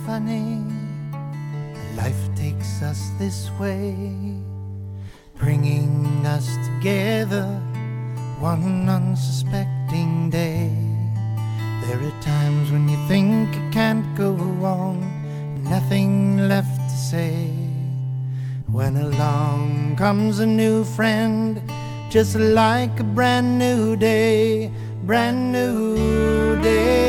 funny. Life takes us this way, bringing us together one unsuspecting day. There are times when you think it can't go on, nothing left to say, when along comes a new friend, just like a brand new day, brand new day.